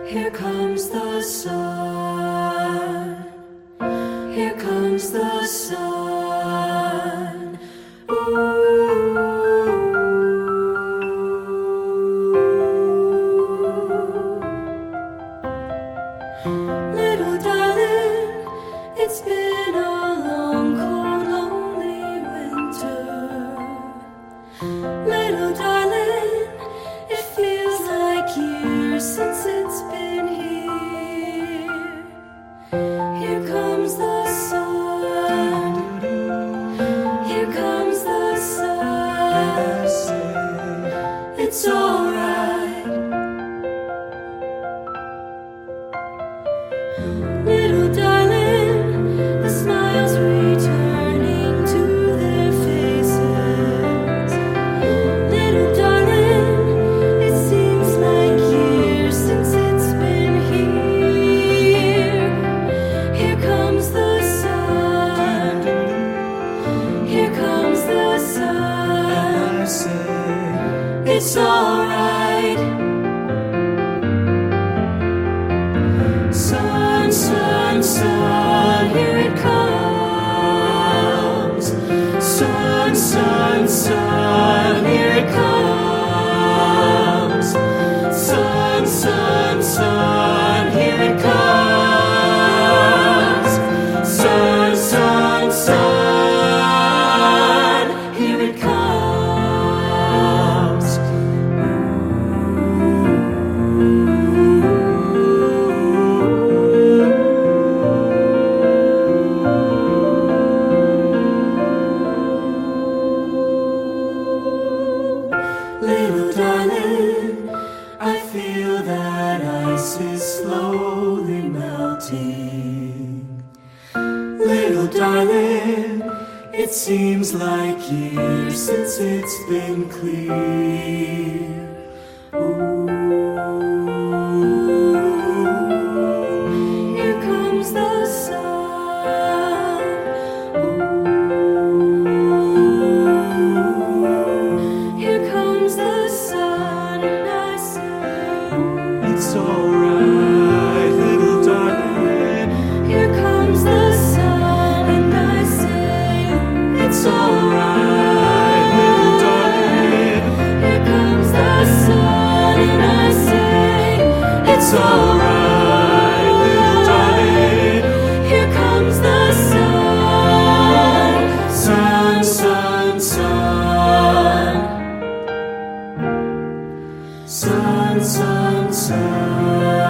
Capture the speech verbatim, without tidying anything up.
Here comes the sun. Here comes the sun. Ooh. Little darling, it's been a long, cold, lonely winter. Little darling, it feels like years since it's been here. Here comes the sun. Here comes the sun. It's alright. Little darling, the smiles returning to their faces. Little darling, it seems like years since it's been here. Here comes the sun. Here comes the sun. It's alright. Sun, sun, sun, here it comes. Sun, sun, sun, here it comes. Sun, sun, sun, here it comes. Sun, sun, sun, here it comes. Little darling, I feel that ice is slowly melting. Little darling, it seems like years since it's been clear. Ooh. Here comes the sun. Ooh. Here comes the sun, and I say, it's alright, little darling. Here comes the sun, and I say, it's alright, little darling. Here comes the sun, and I say, it's alright, little darling. Here comes the sun, sun, sun, sun. Sun, sun, sun.